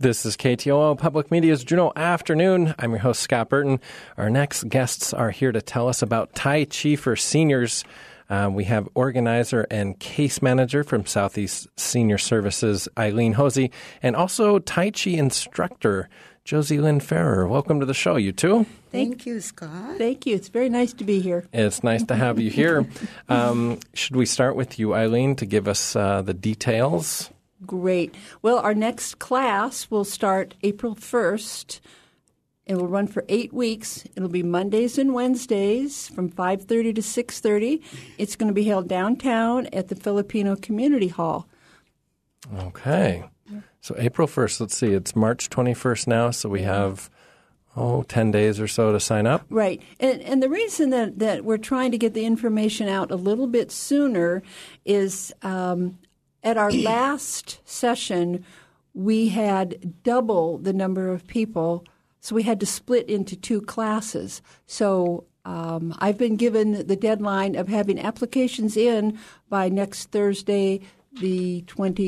This is KTOO Public Media's Juneau Afternoon. I'm your host, Scott Burton. Our next guests are here to tell us about Tai Chi for seniors. We have organizer and case manager from Southeast Senior Services, Eileen Hosey, and also Tai Chi instructor, Josie Lynn Ferrer. Welcome to the show, you two. Thank you, Scott. Thank you. It's very nice to be here. It's nice to have you here. Should we start with you, Eileen, to give us the details? Great. Well, our next class will start April 1st. It will run for 8 weeks. It'll be Mondays and Wednesdays from 5:30 to 6:30. It's going to be held downtown at the Filipino Community Hall. Okay. So April 1st, let's see, it's March 21st now, so we have 10 days or so to sign up. Right. And the reason that we're trying to get the information out a little bit sooner is at our last session, we had double the number of people, so we had to split into 2 classes. So I've been given the deadline of having applications in by next Thursday, the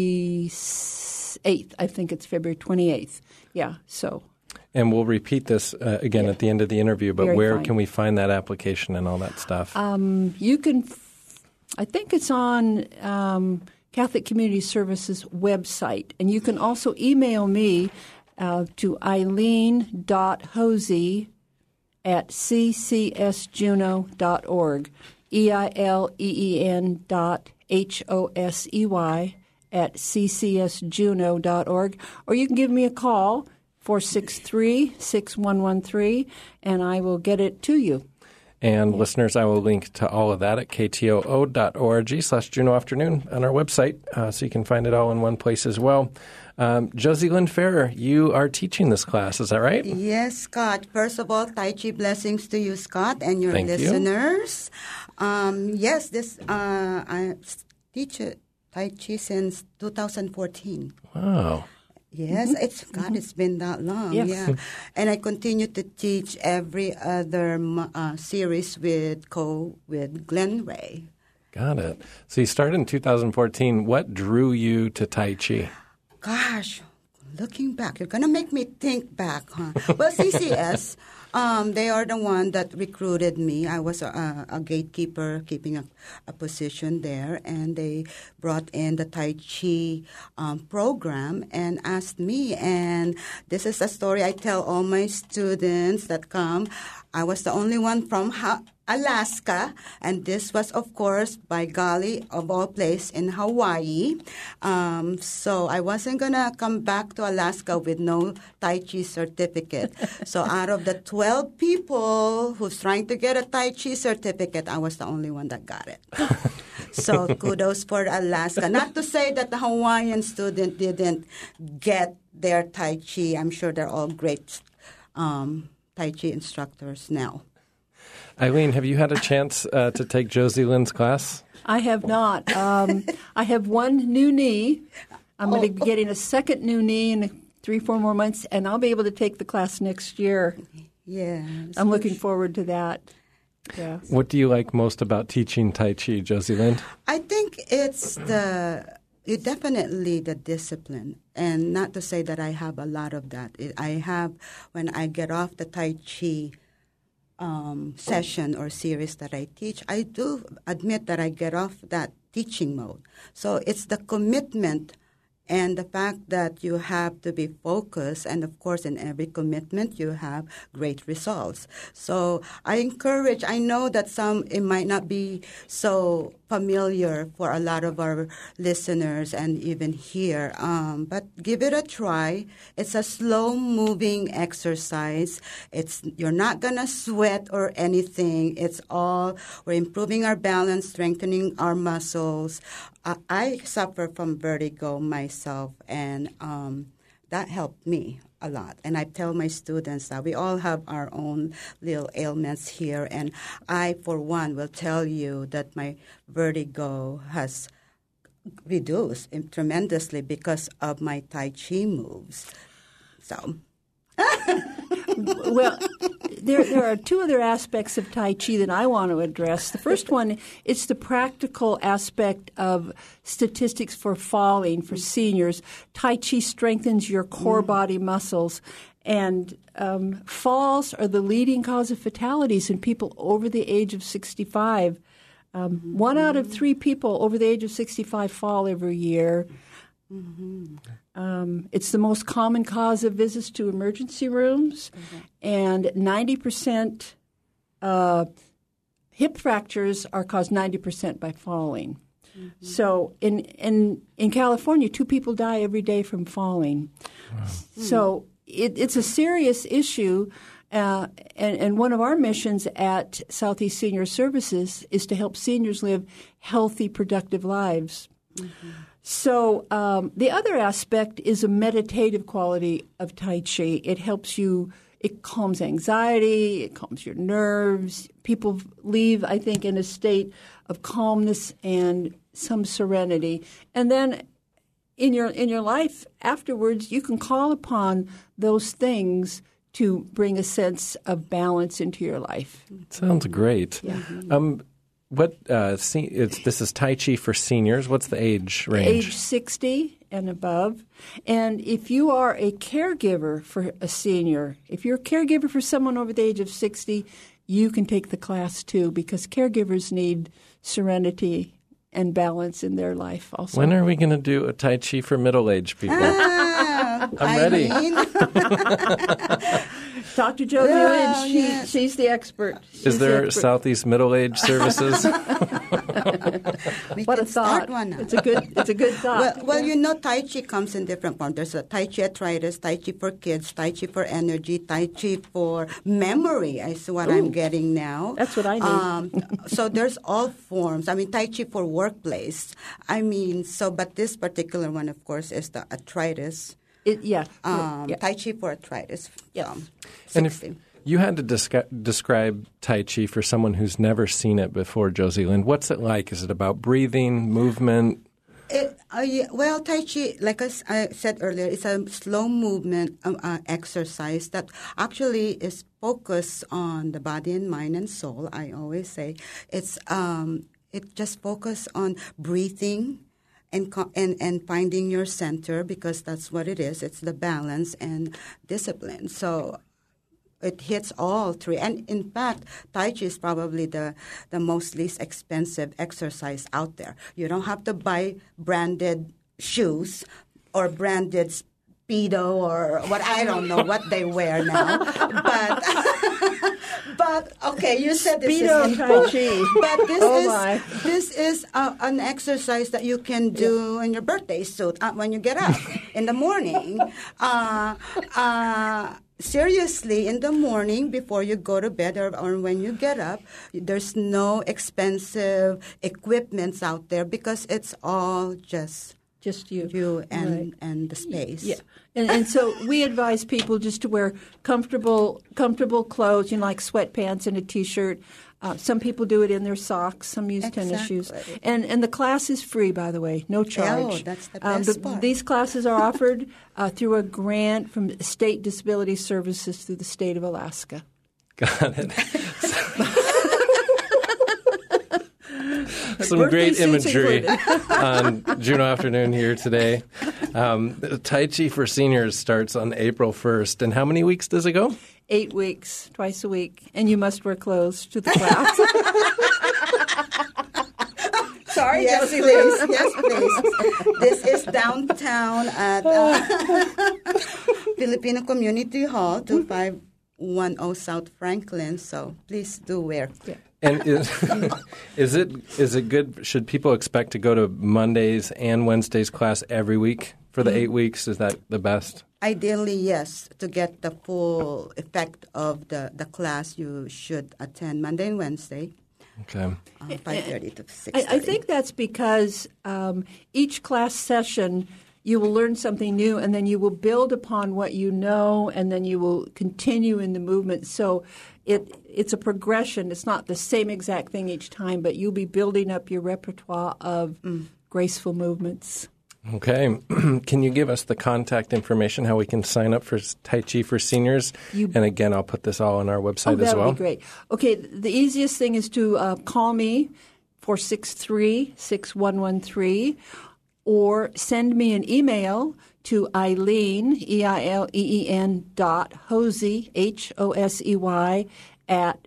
28th. I think it's February 28th. Yeah, so. And we'll repeat this again at the end of the interview, but where can we find that application and all that stuff? You can, I think it's on Catholic Community Services website. And you can also email me to eileen.hosey@ccsjuneau.org, eileen.hosey@ccsjuneau.org. Or you can give me a call, 463-6113, and I will get it to you. And listeners, I will link to all of that at ktoo.org/Juneau Afternoon on our website, so you can find it all in one place as well. Josie Lynn Ferrer, you are teaching this class, is that right? Yes, Scott. First of all, Tai Chi blessings to you, Scott, and your listeners. Yes, I teach Tai Chi since 2014. Wow. Yes, it's been that long. Yes. Yeah, and I continue to teach every other series with Glenn Ray. Got it. So you started in 2014. What drew you to Tai Chi? Gosh, looking back, you're gonna make me think back, huh? Well, CCS. They are the one that recruited me. I was a gatekeeper keeping a position there, and they brought in the Tai Chi program and asked me. And this is a story I tell all my students that come. I was the only one from Alaska, and this was, of course, by golly, of all place, in Hawaii. So I wasn't going to come back to Alaska with no Tai Chi certificate. So out of the 12 people who's trying to get a Tai Chi certificate, I was the only one that got it. So kudos for Alaska. Not to say that the Hawaiian student didn't get their Tai Chi. I'm sure they're all great Tai Chi instructors now. Eileen, have you had a chance to take Josie Lynn's class? I have not. I have one new knee. I'm going to be getting a second new knee in 3-4 more months, and I'll be able to take the class next year. Yeah. I'm looking forward to that. Yeah. What do you like most about teaching Tai Chi, Josie Lynn? I think it's definitely the discipline, and not to say that I have a lot of that. I have, when I get off the Tai Chi session or series that I teach, I do admit that I get off that teaching mode. So it's the commitment and the fact that you have to be focused, and of course in every commitment you have great results. So I know that it might not be so familiar for a lot of our listeners and even here, but give it a try. It's a slow-moving exercise. You're not going to sweat or anything. We're improving our balance, strengthening our muscles. I suffer from vertigo myself, and that helped me a lot. And I tell my students that we all have our own little ailments here, and I, for one, will tell you that my vertigo has reduced tremendously because of my Tai Chi moves. So... Well, there are two other aspects of Tai Chi that I want to address. The first one, it's the practical aspect of statistics for falling for seniors. Tai Chi strengthens your core body muscles, and falls are the leading cause of fatalities in people over the age of 65. 1 out of 3 people over the age of 65 fall every year. It's the most common cause of visits to emergency rooms, and 90% hip fractures are caused 90% by falling. So in California, 2 people die every day from falling. Wow. So it's a serious issue. And one of our missions at Southeast Senior Services is to help seniors live healthy, productive lives. So the other aspect is a meditative quality of Tai Chi. It helps you, it calms anxiety, it calms your nerves. People leave, I think, in a state of calmness and some serenity. And then in your life afterwards, you can call upon those things to bring a sense of balance into your life. Sounds great. Yeah. This is Tai Chi for seniors. What's the age range? Age 60 and above. And if you are a caregiver for a senior, if you're a caregiver for someone over the age of 60, you can take the class too, because caregivers need serenity and balance in their life also. When are we going to do a Tai Chi for middle-aged people? I'm ready. Talk to Josie Lynch. She's the expert. Is there Southeast Middle-Age Services? What a thought. It's a good thought. Well, Tai Chi comes in different forms. There's a Tai Chi arthritis, Tai Chi for kids, Tai Chi for energy, Tai Chi for memory is what I'm getting now. That's what I need. So there's all forms. I mean, Tai Chi for workplace. But this particular one, of course, is the arthritis. Tai Chi for arthritis. Yeah. And if you had to describe Tai Chi for someone who's never seen it before, Josie Lynn, what's it like? Is it about breathing, movement? Tai Chi, like I said earlier, it's a slow movement exercise that actually is focused on the body and mind and soul. I always say it just focuses on breathing and finding your center, because that's what it is. It's the balance and discipline. So it hits all 3. And in fact, Tai Chi is probably the most least expensive exercise out there. You don't have to buy branded shoes or branded Speedo or what, I don't know what they wear now. But okay, you said this Speedo is Tai Chi. But this is an exercise that you can do in your birthday suit when you get up in the morning. Seriously, in the morning before you go to bed or when you get up, there's no expensive equipments out there because it's all just you and the space. Yeah. And so we advise people just to wear comfortable clothes, like sweatpants and a T-shirt. Some people do it in their socks. Some use tennis shoes. And the class is free, by the way, no charge. Oh, that's the best part. These classes are offered through a grant from State Disability Services through the state of Alaska. Got it. Some great imagery on Juneau Afternoon here today. Tai Chi for seniors starts on April 1st. And how many weeks does it go? 8 weeks, twice a week. And you must wear clothes to the class. Sorry, yes, Josie please. Yes, please. This is downtown at Filipino Community Hall, 2510 South Franklin. So please do wear. Yeah. And is it good? Should people expect to go to Mondays and Wednesdays class every week for the 8 weeks? Is that the best? Ideally, yes. To get the full effect of the class, you should attend Monday and Wednesday. Okay. 5:30 to 6:30. I think that's because each class session you will learn something new, and then you will build upon what you know, and then you will continue in the movement. So it's a progression. It's not the same exact thing each time, but you'll be building up your repertoire of graceful movements. Okay. Can you give us the contact information, how we can sign up for Tai Chi for seniors? And again, I'll put this all on our website as well. That would be great. Okay, the easiest thing is to call me, 463-6113, or send me an email to Eileen, EILEEN .Hosey, HOSEY, at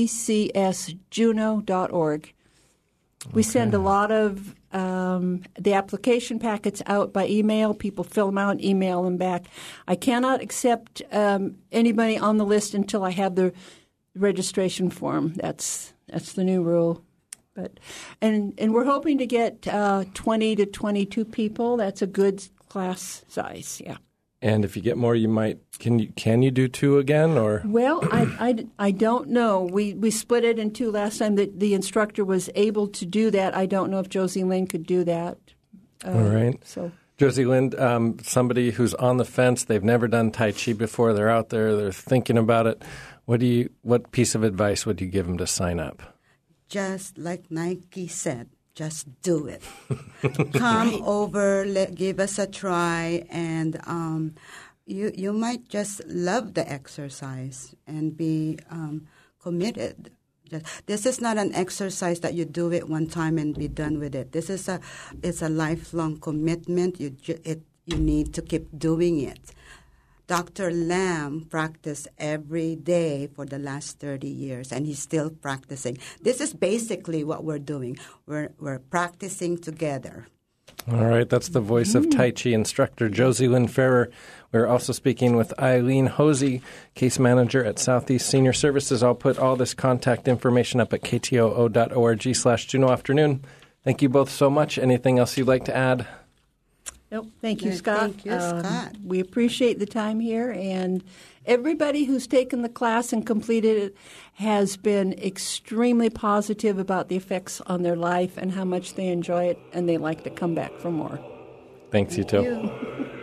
ccsjuno.org. We send a lot of the application packets out by email. People fill them out, email them back. I cannot accept anybody on the list until I have the registration form. That's the new rule. But and we're hoping to get 20 to 22 people. That's a good class size. Yeah. And if you get more, you might can you do 2 again or? Well, I don't know. We split it in 2 last time. The instructor was able to do that. I don't know if Josie Lynn could do that. All right. So Josie Lynn, somebody who's on the fence, they've never done Tai Chi before, they're out there, they're thinking about it. What piece of advice would you give them to sign up? Just like Nike said, just do it. Come over, give us a try, and you might just love the exercise and be committed. This is not an exercise that you do it one time and be done with it. It's a lifelong commitment. You need to keep doing it. Dr. Lam practiced every day for the last 30 years, and he's still practicing. This is basically what we're doing. We're practicing together. All right, that's the voice of Tai Chi instructor Josie Lynn Ferrer. We're also speaking with Eileen Hosey, case manager at Southeast Senior Services. I'll put all this contact information up at ktoo.org/Juno Afternoon. Thank you both so much. Anything else you'd like to add? Nope. Thank you, Scott. Thank you, Scott. We appreciate the time here, and everybody who's taken the class and completed it has been extremely positive about the effects on their life and how much they enjoy it, and they like to come back for more. Thanks, you too. Thank you.